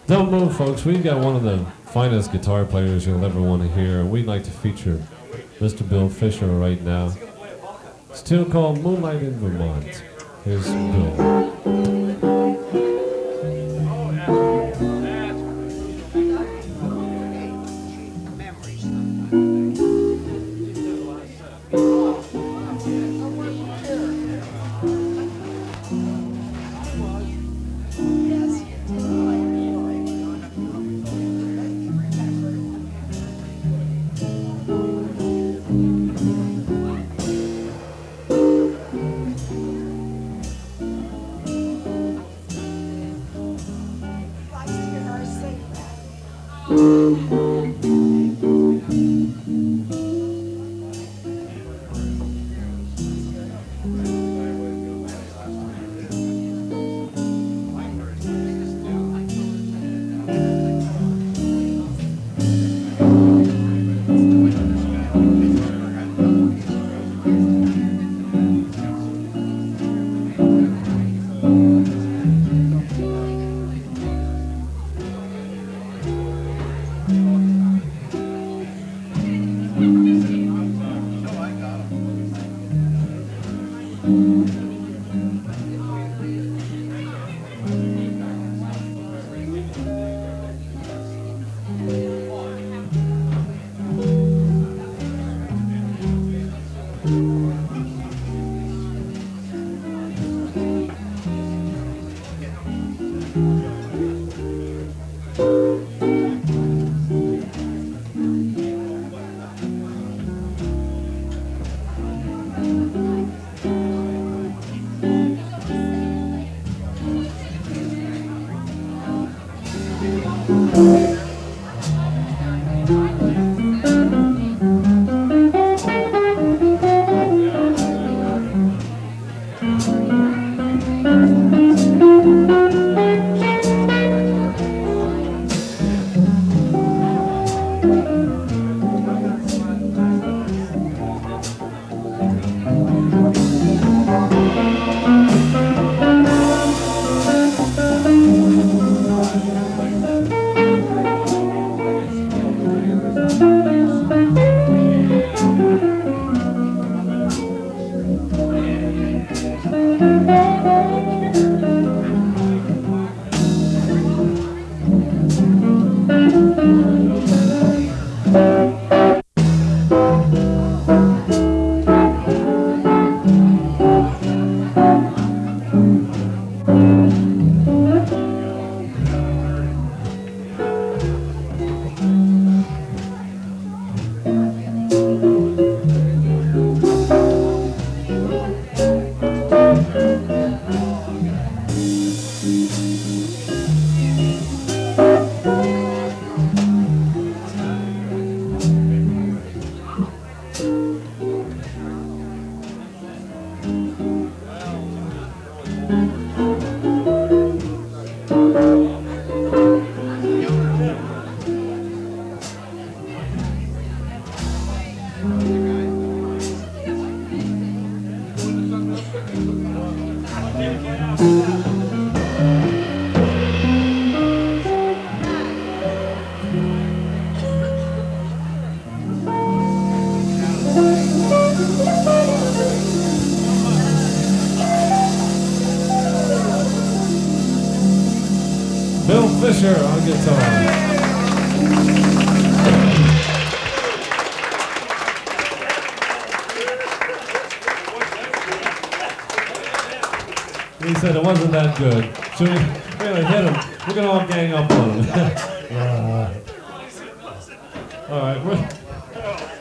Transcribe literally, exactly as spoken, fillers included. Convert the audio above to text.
Don't move, folks. We've got one of the finest guitar players you'll ever want to hear, and we'd like to feature Mister Bill Fisher right now. It's a tune called Moonlight in Vermont. Here's Bill. Bill Fisher on guitar. He said it wasn't that good. Should we really hit him? We're going to all gang up on him. uh, all right. We're